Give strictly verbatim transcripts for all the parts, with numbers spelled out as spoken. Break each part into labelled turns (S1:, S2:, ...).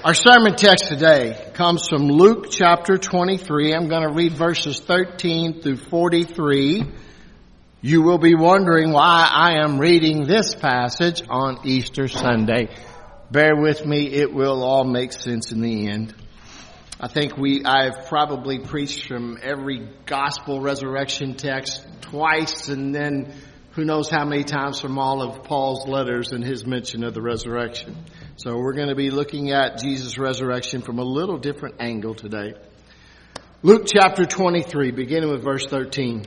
S1: Our sermon text today comes from Luke chapter twenty-three. I'm going to read verses thirteen through forty-three. You will be wondering why I am reading this passage on Easter Sunday. Bear with me, it will all make sense in the end. I think we, I've probably preached from every gospel resurrection text twice, and then who knows how many times from all of Paul's letters and his mention of the resurrection. So we're going to be looking at Jesus' resurrection from a little different angle today. Luke chapter twenty-three, beginning with verse thirteen.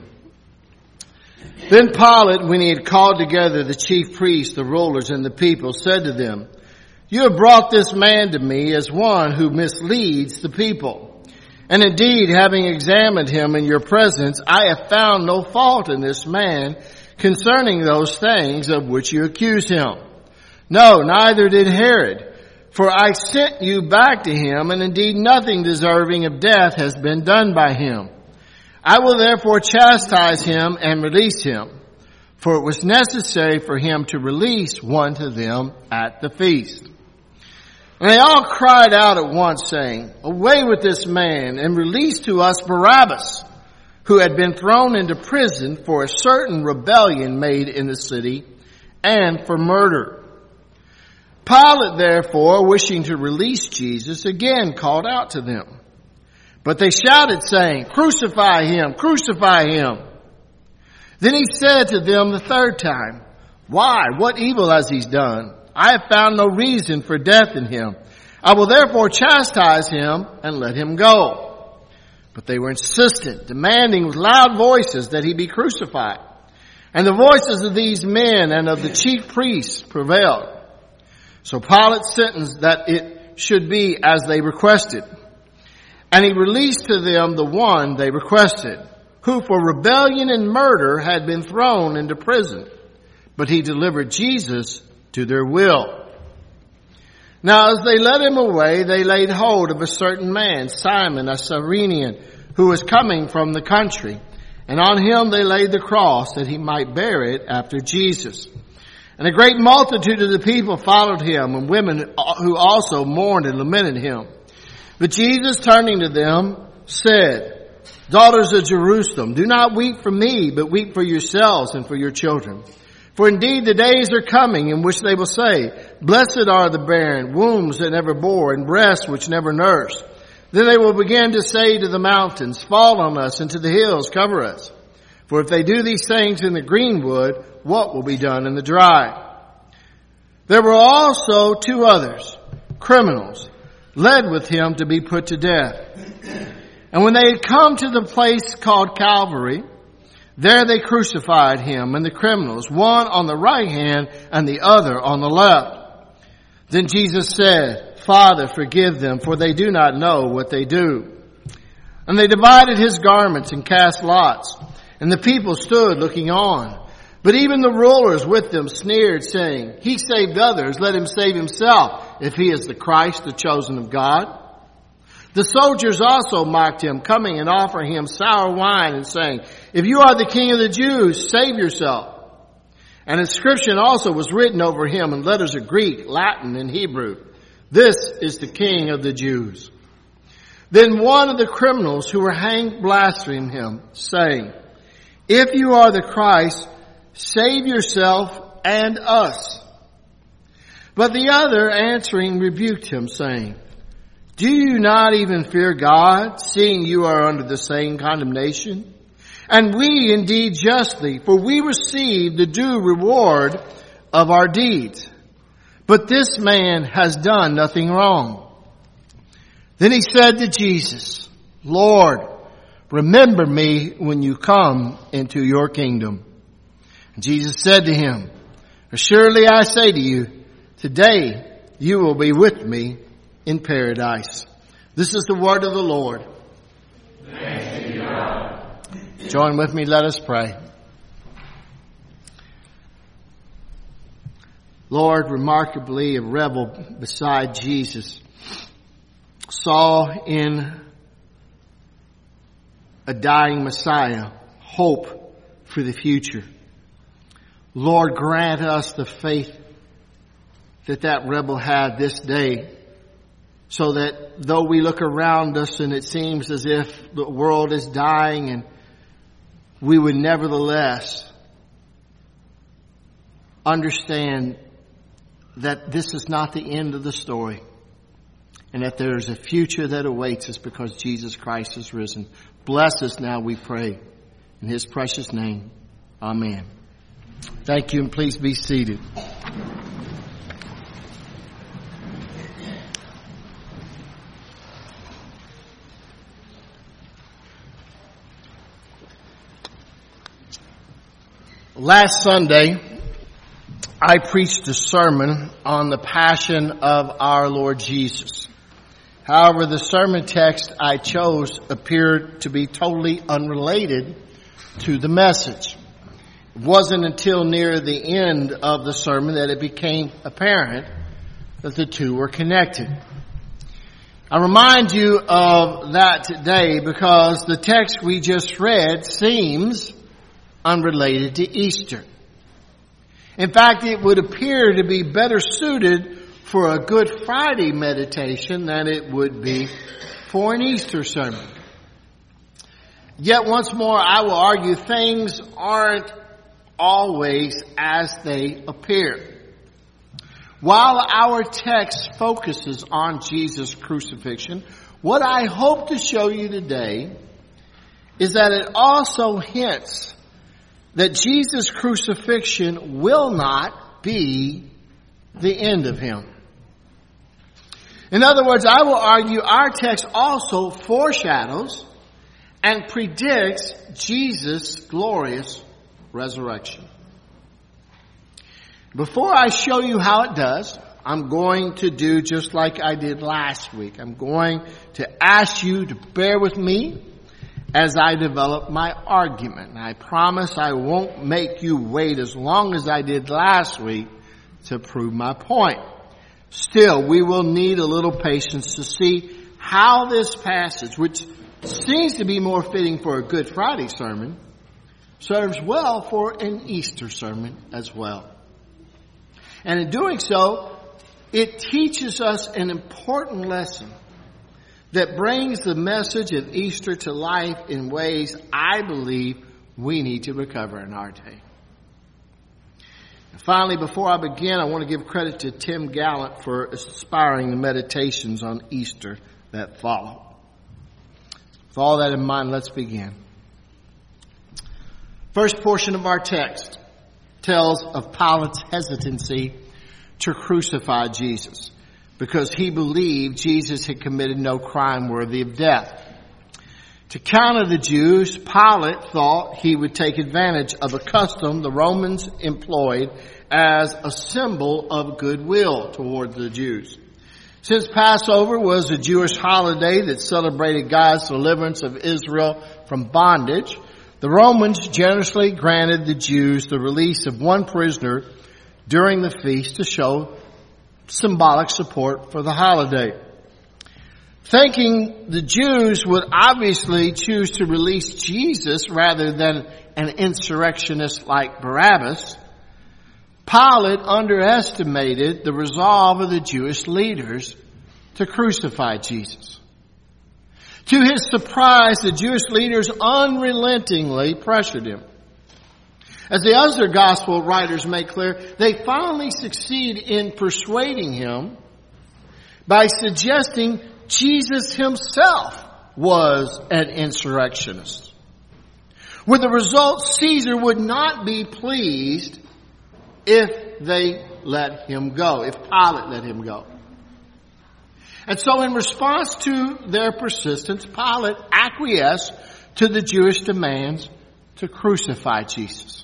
S1: Then Pilate, when he had called together the chief priests, the rulers, and the people, said to them, "You have brought this man to me as one who misleads the people. And indeed, having examined him in your presence, I have found no fault in this man concerning those things of which you accuse him. No, neither did Herod. For I sent you back to him, and indeed nothing deserving of death has been done by him. I will therefore chastise him and release him. For it was necessary for him to release one to them at the feast." And they all cried out at once, saying, "Away with this man, and release to us Barabbas, who had been thrown into prison for a certain rebellion made in the city, and for murder." Pilate, therefore, wishing to release Jesus, again called out to them. But they shouted, saying, "Crucify him! Crucify him!" Then he said to them the third time, "Why? What evil has he done? I have found no reason for death in him. I will therefore chastise him and let him go." But they were insistent, demanding with loud voices that he be crucified. And the voices of these men and of the chief priests prevailed. So Pilate sentenced that it should be as they requested. And he released to them the one they requested, who for rebellion and murder had been thrown into prison. But he delivered Jesus to their will. Now as they led him away, they laid hold of a certain man, Simon, a Cyrenian, who was coming from the country. And on him they laid the cross, that he might bear it after Jesus. And a great multitude of the people followed him, and women who also mourned and lamented him. But Jesus, turning to them, said, "Daughters of Jerusalem, do not weep for me, but weep for yourselves and for your children. For indeed the days are coming in which they will say, 'Blessed are the barren, wombs that never bore, and breasts which never nursed.' Then they will begin to say to the mountains, 'Fall on us,' and to the hills, 'Cover us.' For if they do these things in the green wood, what will be done in the dry?" There were also two others, criminals, led with him to be put to death. And when they had come to the place called Calvary, there they crucified him and the criminals, one on the right hand and the other on the left. Then Jesus said, "Father, forgive them, for they do not know what they do." And they divided his garments and cast lots. And the people stood looking on. But even the rulers with them sneered, saying, "He saved others, let him save himself, if he is the Christ, the chosen of God." The soldiers also mocked him, coming and offering him sour wine and saying, "If you are the King of the Jews, save yourself." An inscription also was written over him in letters of Greek, Latin, and Hebrew, "This is the King of the Jews." Then one of the criminals who were hanged blasphemed him, saying, "If you are the Christ, save yourself and us." But the other answering rebuked him, saying, "Do you not even fear God, seeing you are under the same condemnation? And we indeed justly, for we receive the due reward of our deeds. But this man has done nothing wrong." Then he said to Jesus, "Lord, remember me when you come into your kingdom." And Jesus said to him, "Assuredly I say to you, today you will be with me in paradise." This is the word of the Lord.
S2: Thanks be to God.
S1: Join with me, let us pray. Lord, remarkably a rebel beside Jesus saw in a dying Messiah hope for the future. Lord, grant us the faith that that rebel had this day so that though we look around us and it seems as if the world is dying, and we would nevertheless understand that this is not the end of the story, and that there is a future that awaits us because Jesus Christ is risen. Bless us now, we pray. In His precious name, amen. Thank you, and please be seated. Last Sunday, I preached a sermon on the passion of our Lord Jesus. However, the sermon text I chose appeared to be totally unrelated to the message. It wasn't until near the end of the sermon that it became apparent that the two were connected. I remind you of that today because the text we just read seems unrelated to Easter. In fact, it would appear to be better suited for a Good Friday meditation than it would be for an Easter sermon. Yet once more, I will argue things aren't always as they appear. While our text focuses on Jesus' crucifixion, what I hope to show you today is that it also hints that Jesus' crucifixion will not be the end of Him. In other words, I will argue our text also foreshadows and predicts Jesus' glorious resurrection. Before I show you how it does, I'm going to do just like I did last week. I'm going to ask you to bear with me as I develop my argument. And I promise I won't make you wait as long as I did last week to prove my point. Still, we will need a little patience to see how this passage, which seems to be more fitting for a Good Friday sermon, serves well for an Easter sermon as well. And in doing so, it teaches us an important lesson that brings the message of Easter to life in ways I believe we need to recover in our day. And finally, before I begin, I want to give credit to Tim Gallant for inspiring the meditations on Easter that follow. With all that in mind, let's begin. First portion of our text tells of Pilate's hesitancy to crucify Jesus, because he believed Jesus had committed no crime worthy of death. To counter the Jews, Pilate thought he would take advantage of a custom the Romans employed as a symbol of goodwill toward the Jews. Since Passover was a Jewish holiday that celebrated God's deliverance of Israel from bondage, the Romans generously granted the Jews the release of one prisoner during the feast to show symbolic support for the holiday. Thinking the Jews would obviously choose to release Jesus rather than an insurrectionist like Barabbas, Pilate underestimated the resolve of the Jewish leaders to crucify Jesus. To his surprise, the Jewish leaders unrelentingly pressured him. As the other gospel writers make clear, they finally succeed in persuading him by suggesting Jesus himself was an insurrectionist. With the result, Caesar would not be pleased if they let him go, if Pilate let him go. And so in response to their persistence, Pilate acquiesced to the Jewish demands to crucify Jesus.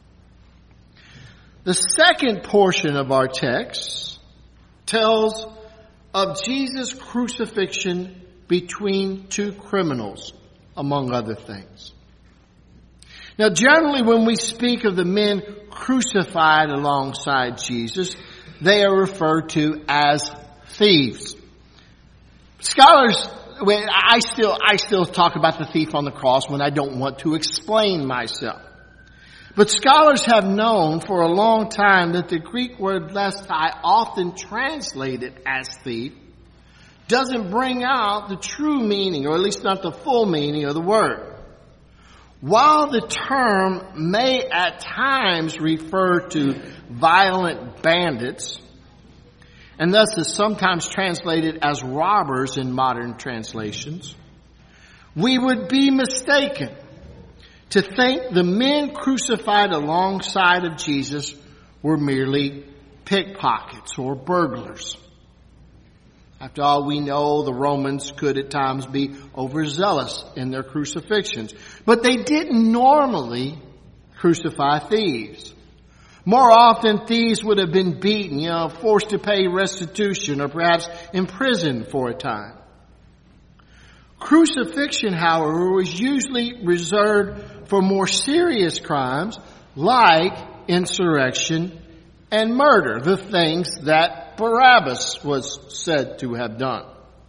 S1: The second portion of our text tells of Jesus' crucifixion between two criminals, among other things. Now, generally, when we speak of the men crucified alongside Jesus, they are referred to as thieves. Scholars, when I still, I still talk about the thief on the cross when I don't want to explain myself. But scholars have known for a long time that the Greek word lestai, often translated as thief, doesn't bring out the true meaning, or at least not the full meaning of the word. While the term may at times refer to violent bandits, and thus is sometimes translated as robbers in modern translations, we would be mistaken to think the men crucified alongside of Jesus were merely pickpockets or burglars. After all, we know the Romans could at times be overzealous in their crucifixions, but they didn't normally crucify thieves. More often, thieves would have been beaten, you know, forced to pay restitution, or perhaps imprisoned for a time. Crucifixion, however, was usually reserved for more serious crimes like insurrection and murder, the things that Barabbas was said to have done.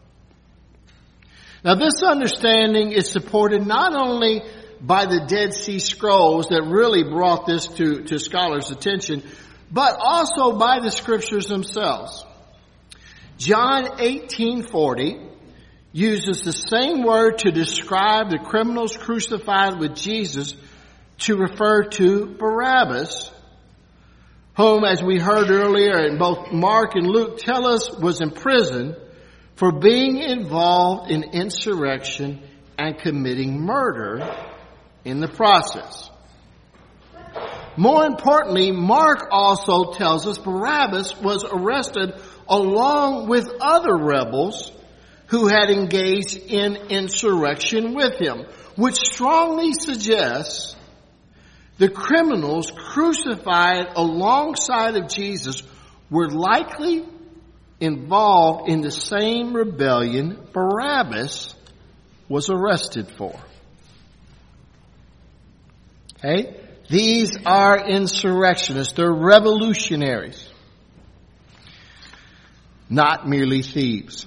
S1: Now, this understanding is supported not only by the Dead Sea Scrolls that really brought this to, to scholars' attention, but also by the scriptures themselves. John eighteen forty uses the same word to describe the criminals crucified with Jesus to refer to Barabbas, whom, as we heard earlier, and both Mark and Luke tell us, was imprisoned for being involved in insurrection and committing murder in the process. More importantly, Mark also tells us Barabbas was arrested along with other rebels who had engaged in insurrection with him, which strongly suggests the criminals crucified alongside of Jesus were likely involved in the same rebellion Barabbas was arrested for. Okay? These are insurrectionists. They're revolutionaries, not merely thieves.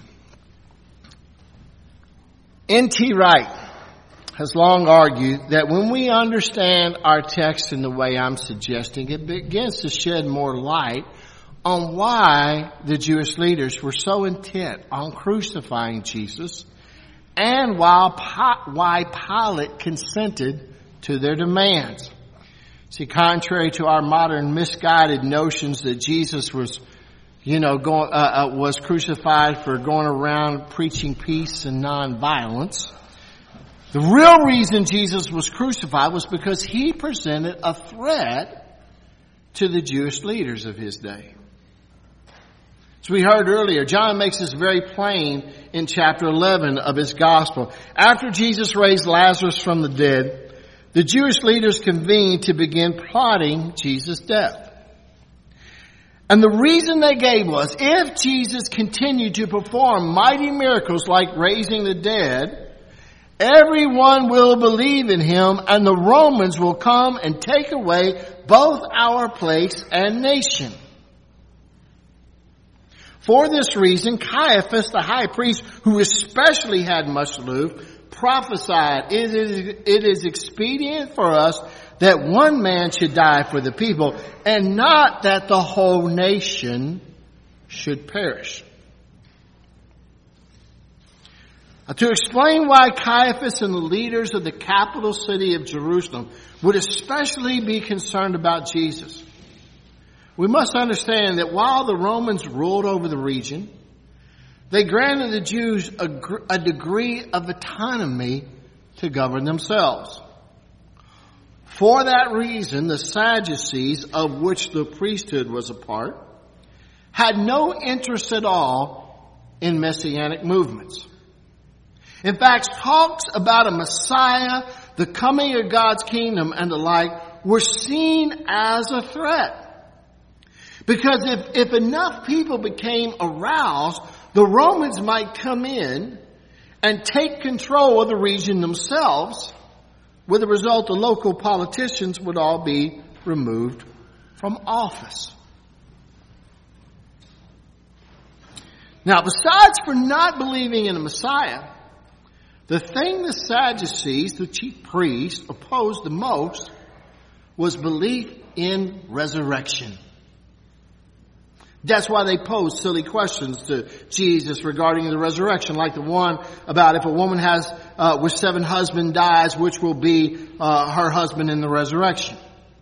S1: N T Wright has long argued that when we understand our text in the way I'm suggesting, it begins to shed more light on why the Jewish leaders were so intent on crucifying Jesus, and why Pilate consented to their demands. See, contrary to our modern misguided notions that Jesus was, you know, going, uh, uh, was crucified for going around preaching peace and nonviolence, the real reason Jesus was crucified was because he presented a threat to the Jewish leaders of his day. As we heard earlier, John makes this very plain in chapter eleven of his gospel. After Jesus raised Lazarus from the dead, the Jewish leaders convened to begin plotting Jesus' death. And the reason they gave was, if Jesus continued to perform mighty miracles like raising the dead, everyone will believe in him, and the Romans will come and take away both our place and nation. For this reason, Caiaphas, the high priest, who especially had much to lose, prophesied, it is, it is expedient for us that one man should die for the people, and not that the whole nation should perish. Now, to explain why Caiaphas and the leaders of the capital city of Jerusalem would especially be concerned about Jesus, we must understand that while the Romans ruled over the region, they granted the Jews a, a degree of autonomy to govern themselves. For that reason, the Sadducees, of which the priesthood was a part, had no interest at all in messianic movements. In fact, talks about a Messiah, the coming of God's kingdom, and the like were seen as a threat. Because if, if enough people became aroused, the Romans might come in and take control of the region themselves. With the result, the local politicians would all be removed from office. Now, besides for not believing in a Messiah, the thing the Sadducees, the chief priests, opposed the most was belief in resurrection. That's why they pose silly questions to Jesus regarding the resurrection, like the one about if a woman has, uh, with seven husbands dies, which will be, uh, her husband in the resurrection.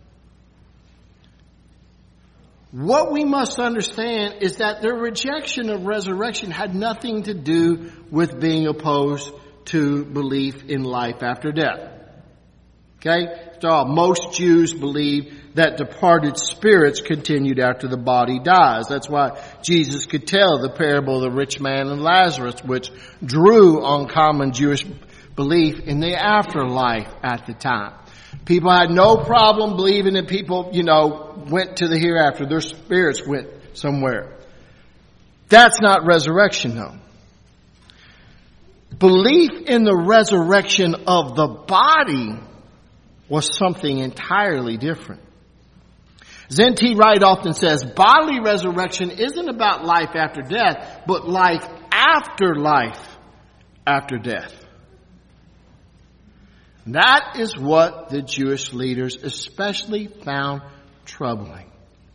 S1: What we must understand is that their rejection of resurrection had nothing to do with being opposed to belief in life after death. Okay? After all, most Jews believe that departed spirits continued after the body dies. That's why Jesus could tell the parable of the rich man and Lazarus, which drew on common Jewish belief in the afterlife at the time. People had no problem believing that people, you know, went to the hereafter. Their spirits went somewhere. That's not resurrection, though. Belief in the resurrection of the body was something entirely different. As N T Wright often says, bodily resurrection isn't about life after death, but life after life after death. That is what the Jewish leaders especially found troubling.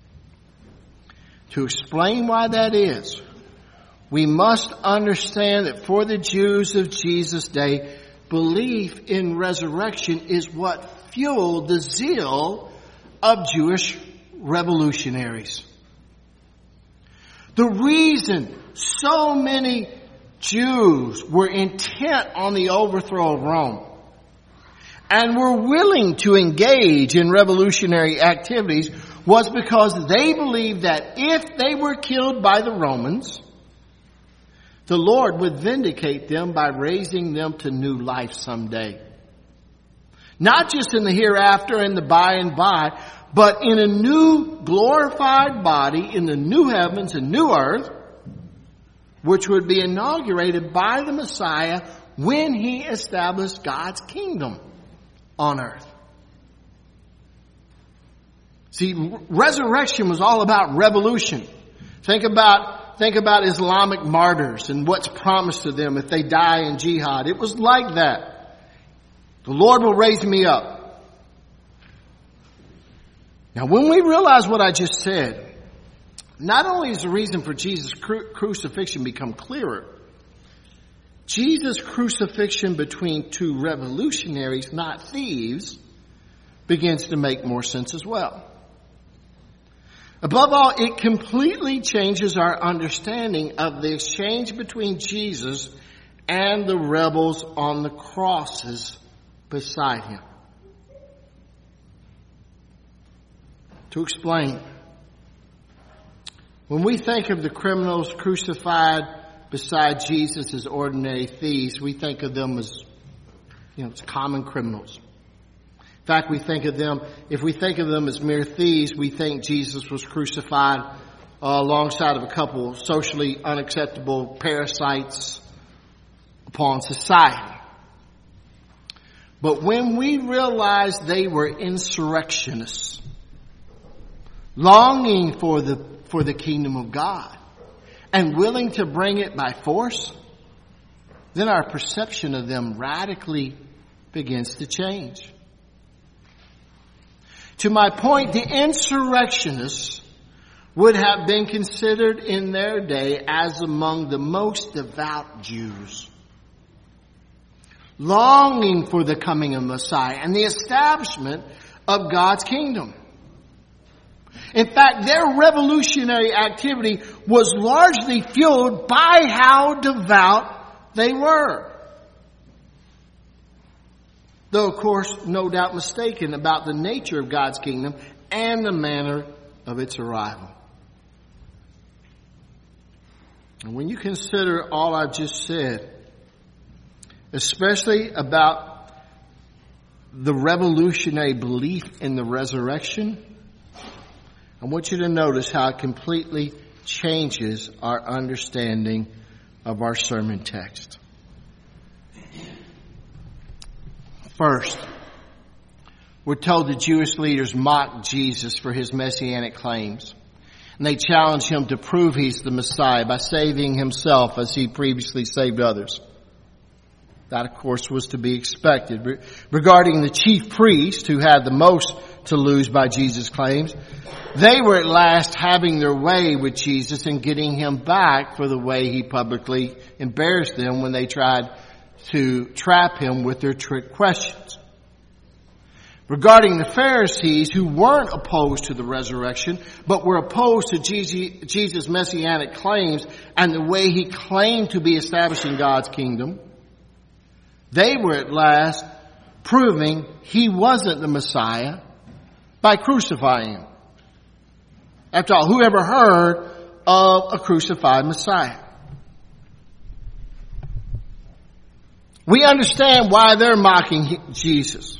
S1: To explain why that is, we must understand that for the Jews of Jesus' day, belief in resurrection is what fueled the zeal of Jewish revolutionaries. The reason so many Jews were intent on the overthrow of Rome and were willing to engage in revolutionary activities was because they believed that if they were killed by the Romans, the Lord would vindicate them by raising them to new life someday. Not just in the hereafter and the by and by, but in a new glorified body in the new heavens and new earth, which would be inaugurated by the Messiah when he established God's kingdom on earth. See, resurrection was all about revolution. Think about, think about Islamic martyrs and what's promised to them if they die in jihad. It was like that. The Lord will raise me up. Now, when we realize what I just said, not only is the reason for Jesus' cru- crucifixion become clearer, Jesus' crucifixion between two revolutionaries, not thieves, begins to make more sense as well. Above all, it completely changes our understanding of the exchange between Jesus and the rebels on the crosses beside him. To explain, when we think of the criminals crucified beside Jesus as ordinary thieves, we think of them as, you know, as common criminals. In fact, we think of them, if we think of them as mere thieves, we think Jesus was crucified uh, alongside of a couple of socially unacceptable parasites upon society. But when we realize they were insurrectionists, longing for the, for the kingdom of God and willing to bring it by force, then our perception of them radically begins to change. To my point, the insurrectionists would have been considered in their day as among the most devout Jews, longing for the coming of Messiah and the establishment of God's kingdom. In fact, their revolutionary activity was largely fueled by how devout they were. Though, of course, no doubt mistaken about the nature of God's kingdom and the manner of its arrival. And when you consider all I've just said, especially about the revolutionary belief in the resurrection, I want you to notice how it completely changes our understanding of our sermon text. First, we're told the Jewish leaders mocked Jesus for his messianic claims. And they challenged him to prove he's the Messiah by saving himself as he previously saved others. That, of course, was to be expected. Regarding the chief priest, who had the most to lose by Jesus' claims. They were at last having their way with Jesus and getting him back for the way he publicly embarrassed them when they tried to trap him with their trick questions. Regarding the Pharisees, who weren't opposed to the resurrection, but were opposed to Jesus' messianic claims and the way he claimed to be establishing God's kingdom, they were at last proving he wasn't the Messiah by crucifying him. After all, who ever heard of a crucified Messiah? We understand why they're mocking Jesus.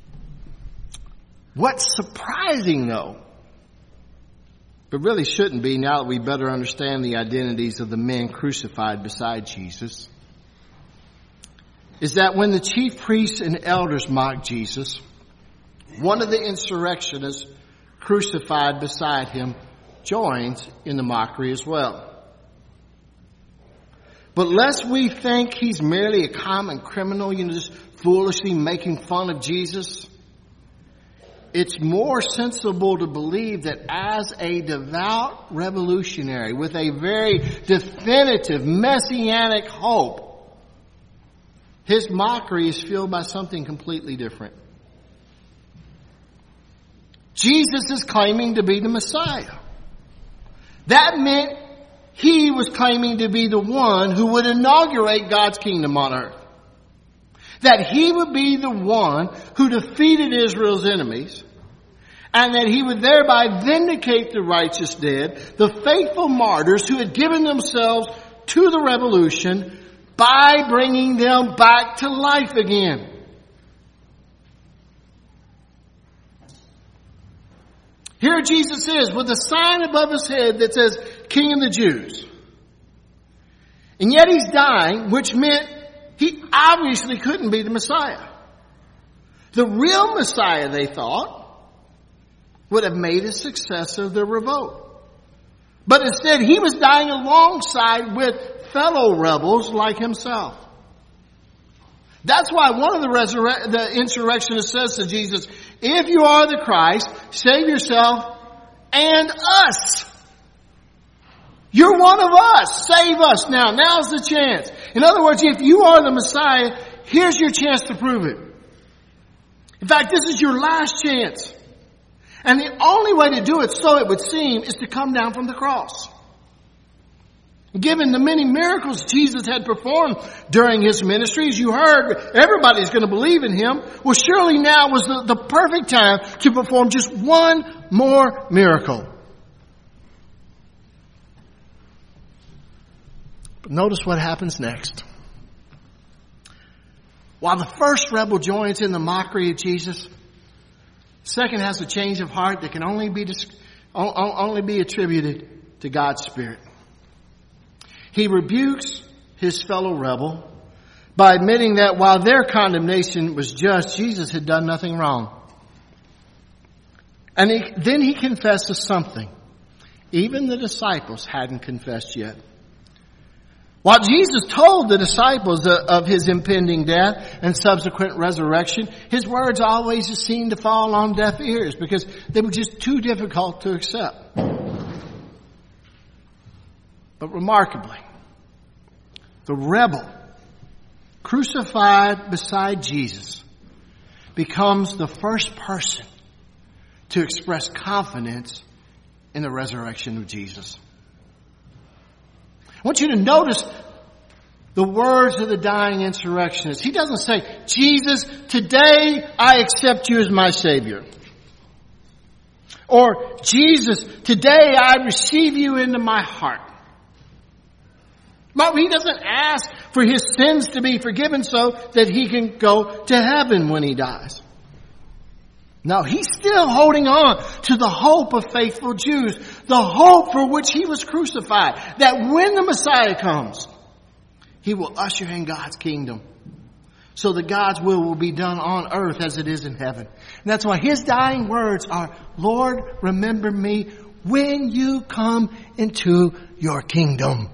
S1: What's surprising, though, but really shouldn't be now that we better understand the identities of the men crucified beside Jesus, is that when the chief priests and elders mocked Jesus, one of the insurrectionists crucified beside him joins in the mockery as well. But lest we think he's merely a common criminal, you know, just foolishly making fun of Jesus, it's more sensible to believe that as a devout revolutionary with a very definitive messianic hope, his mockery is fueled by something completely different. Jesus is claiming to be the Messiah. That meant he was claiming to be the one who would inaugurate God's kingdom on earth. That he would be the one who defeated Israel's enemies, and that he would thereby vindicate the righteous dead, the faithful martyrs who had given themselves to the revolution, by bringing them back to life again. Here Jesus is with a sign above his head that says, King of the Jews. And yet he's dying, which meant he obviously couldn't be the Messiah. The real Messiah, they thought, would have made a success of their revolt. But instead, he was dying alongside with fellow rebels like himself. That's why one of the, resurre- the insurrectionists says to Jesus, if you are the Christ, save yourself and us. You're one of us. Save us now. Now's the chance. In other words, if you are the Messiah, here's your chance to prove it. In fact, this is your last chance. And the only way to do it, so it would seem, is to come down from the cross. Given the many miracles Jesus had performed during his ministry, as you heard, everybody's going to believe in him. Well, surely now was the, the perfect time to perform just one more miracle. But notice what happens next. While the first rebel joins in the mockery of Jesus, the second has a change of heart that can only be, only be attributed to God's Spirit. He rebukes his fellow rebel by admitting that while their condemnation was just, Jesus had done nothing wrong. And he, then he confesses something even the disciples hadn't confessed yet. While Jesus told the disciples of his impending death and subsequent resurrection, his words always seemed to fall on deaf ears because they were just too difficult to accept. But remarkably, the rebel crucified beside Jesus becomes the first person to express confidence in the resurrection of Jesus. I want you to notice the words of the dying insurrectionist. He doesn't say, Jesus, today I accept you as my Savior. Or, Jesus, today I receive you into my heart. But he doesn't ask for his sins to be forgiven so that he can go to heaven when he dies. No, he's still holding on to the hope of faithful Jews, the hope for which he was crucified, that when the Messiah comes, he will usher in God's kingdom so that God's will will be done on earth as it is in heaven. And that's why his dying words are, Lord, remember me when you come into your kingdom.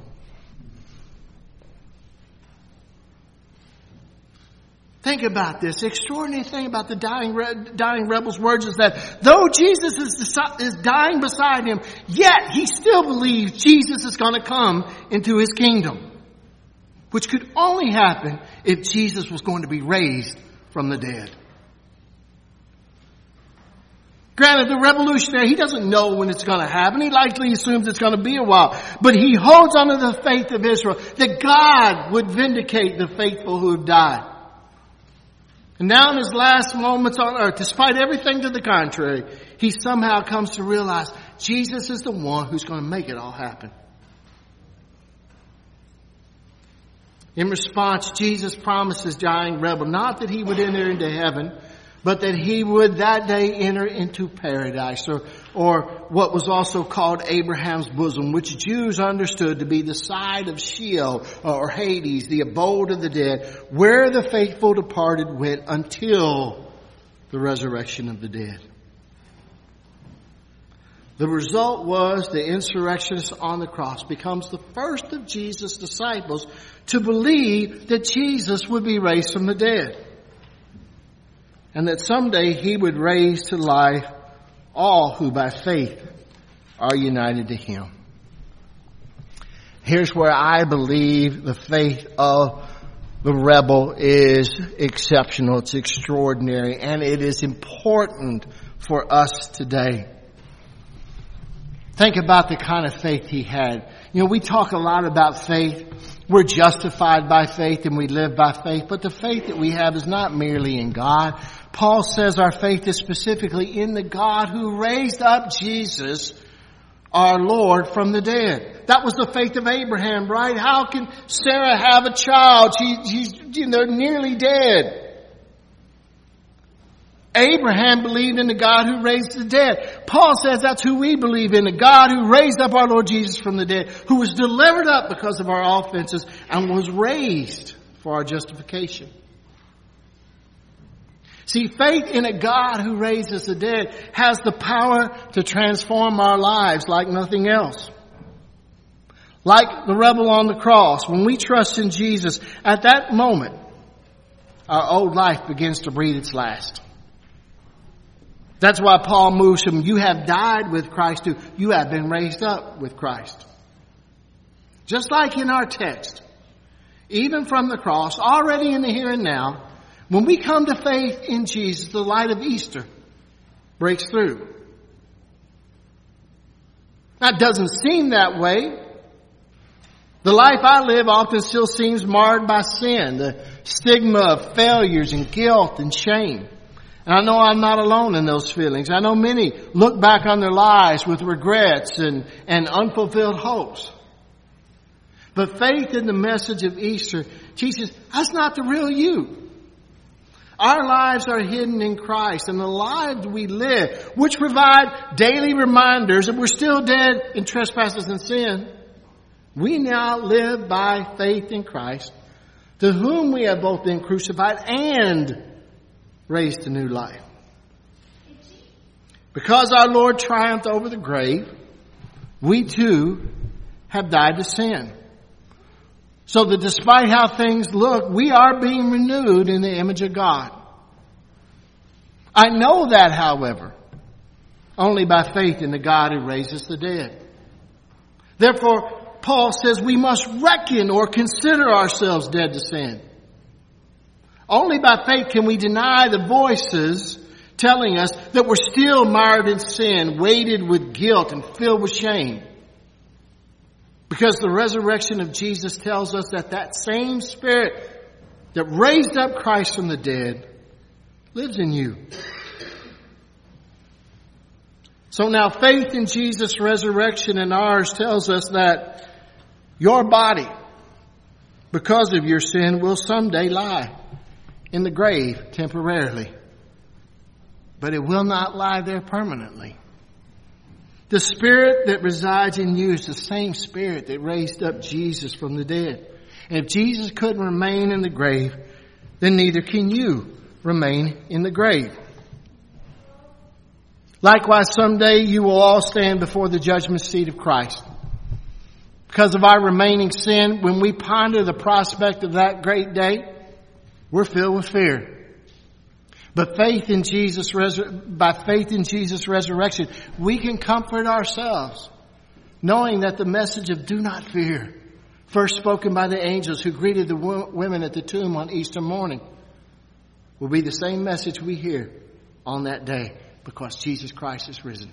S1: Think about this. The extraordinary thing about the dying, dying rebel's words is that though Jesus is, is dying beside him, yet he still believes Jesus is going to come into his kingdom, which could only happen if Jesus was going to be raised from the dead. Granted, the revolutionary, he doesn't know when it's going to happen. He likely assumes it's going to be a while. But he holds on to the faith of Israel, that God would vindicate the faithful who have died. And now in his last moments on earth, despite everything to the contrary, he somehow comes to realize Jesus is the one who's going to make it all happen. In response, Jesus promises dying rebel not that he would enter into heaven, but that he would that day enter into paradise, or, or what was also called Abraham's bosom, which Jews understood to be the side of Sheol, or Hades, the abode of the dead, where the faithful departed went until the resurrection of the dead. The result was the insurrectionist on the cross becomes the first of Jesus' disciples to believe that Jesus would be raised from the dead, and that someday he would raise to life all who by faith are united to him. Here's where I believe the faith of the rebel is exceptional. It's extraordinary, and it is important for us today. Think about the kind of faith he had. You know, we talk a lot about faith. We're justified by faith and we live by faith, but the faith that we have is not merely in God. Paul says our faith is specifically in the God who raised up Jesus, our Lord, from the dead. That was the faith of Abraham, right? How can Sarah have a child? She, she's, you know, nearly dead. Abraham believed in the God who raised the dead. Paul says that's who we believe in, the God who raised up our Lord Jesus from the dead, who was delivered up because of our offenses and was raised for our justification. See, faith in a God who raises the dead has the power to transform our lives like nothing else. Like the rebel on the cross, when we trust in Jesus, at that moment, our old life begins to breathe its last. That's why Paul moves from you have died with Christ to you have been raised up with Christ. Just like in our text, even from the cross, already in the here and now, when we come to faith in Jesus, the light of Easter breaks through. That doesn't seem that way. The life I live often still seems marred by sin, the stigma of failures and guilt and shame. And I know I'm not alone in those feelings. I know many look back on their lives with regrets and, and unfulfilled hopes. But faith in the message of Easter teaches that's not the real you. Our lives are hidden in Christ, and the lives we live, which provide daily reminders that we're still dead in trespasses and sin, we now live by faith in Christ, to whom we have both been crucified and raised to new life. Because our Lord triumphed over the grave, we too have died to sin. So that despite how things look, we are being renewed in the image of God. I know that, however, only by faith in the God who raises the dead. Therefore, Paul says we must reckon or consider ourselves dead to sin. Only by faith can we deny the voices telling us that we're still mired in sin, weighted with guilt and filled with shame. Because the resurrection of Jesus tells us that that same Spirit that raised up Christ from the dead lives in you. So now faith in Jesus' resurrection and ours tells us that your body, because of your sin, will someday lie in the grave temporarily. But it will not lie there permanently. The Spirit that resides in you is the same Spirit that raised up Jesus from the dead. And if Jesus couldn't remain in the grave, then neither can you remain in the grave. Likewise, someday you will all stand before the judgment seat of Christ. Because of our remaining sin, when we ponder the prospect of that great day, We're filled with fear. But faith in Jesus, by faith in Jesus' resurrection, we can comfort ourselves, knowing that the message of do not fear, first spoken by the angels who greeted the women at the tomb on Easter morning, will be the same message we hear on that day, because Jesus Christ is risen.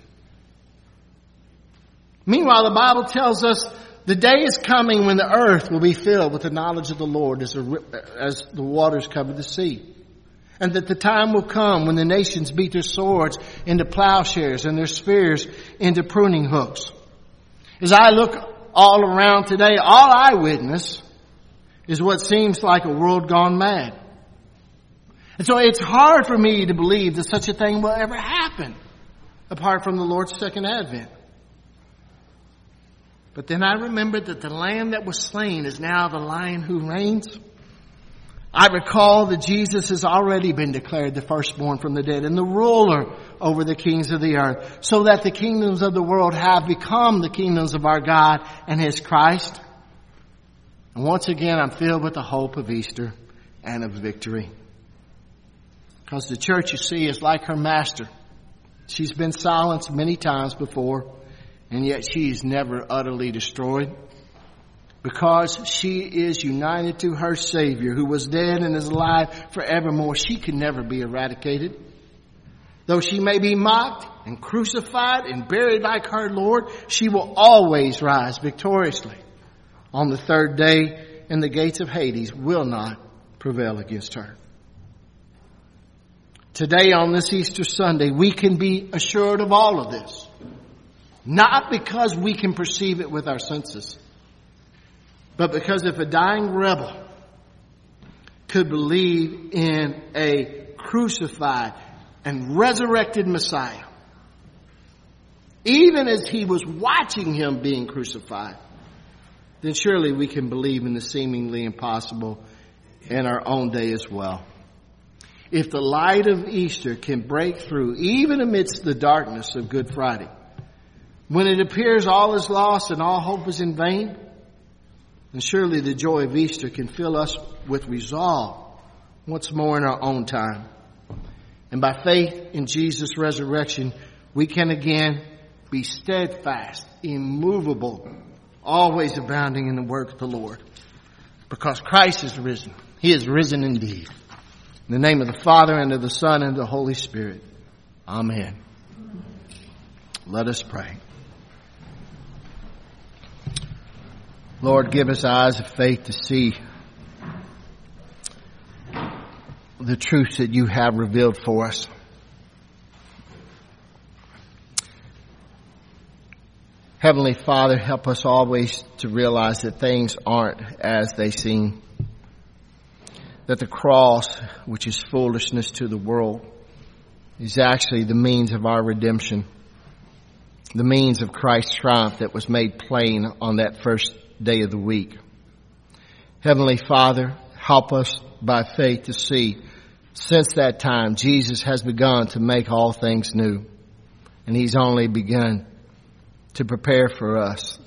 S1: Meanwhile, the Bible tells us the day is coming when the earth will be filled with the knowledge of the Lord as the, as the waters cover the sea. And that the time will come when the nations beat their swords into plowshares and their spears into pruning hooks. As I look all around today, all I witness is what seems like a world gone mad. And so it's hard for me to believe that such a thing will ever happen apart from the Lord's second advent. But then I remembered that the Lamb that was slain is now the Lion who reigns. I recall that Jesus has already been declared the firstborn from the dead and the ruler over the kings of the earth, so that the kingdoms of the world have become the kingdoms of our God and His Christ. And once again, I'm filled with the hope of Easter and of victory. Because the church, you see, is like her master. She's been silenced many times before, and yet she is never utterly destroyed. Because she is united to her Savior, who was dead and is alive forevermore, she can never be eradicated. Though she may be mocked and crucified and buried like her Lord, she will always rise victoriously on the third day, and the gates of Hades will not prevail against her. Today, on this Easter Sunday, we can be assured of all of this. Not because we can perceive it with our senses, but because if a dying rebel could believe in a crucified and resurrected Messiah, even as he was watching him being crucified, then surely we can believe in the seemingly impossible in our own day as well. If the light of Easter can break through even amidst the darkness of Good Friday, when it appears all is lost and all hope is in vain, and surely the joy of Easter can fill us with resolve once more in our own time. And by faith in Jesus' resurrection, we can again be steadfast, immovable, always abounding in the work of the Lord. Because Christ is risen. He is risen indeed. In the name of the Father, and of the Son, and of the Holy Spirit. Amen. Let us pray. Lord, give us eyes of faith to see the truths that you have revealed for us. Heavenly Father, help us always to realize that things aren't as they seem. That the cross, which is foolishness to the world, is actually the means of our redemption. The means of Christ's triumph that was made plain on that first day of the week. Heavenly Father, help us by faith to see, since that time, Jesus has begun to make all things new. And He's only begun to prepare for us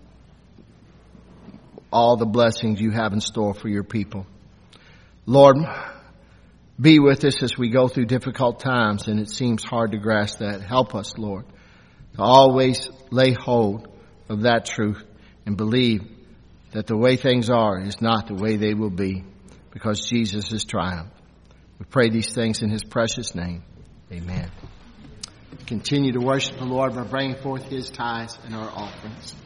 S1: all the blessings you have in store for your people. Lord, be with us as we go through difficult times, and it seems hard to grasp that. Help us, Lord, to always lay hold of that truth and believe that the way things are is not the way they will be, because Jesus has triumphed. We pray these things in His precious name. Amen. Continue to worship the Lord by bringing forth His tithes and our offerings.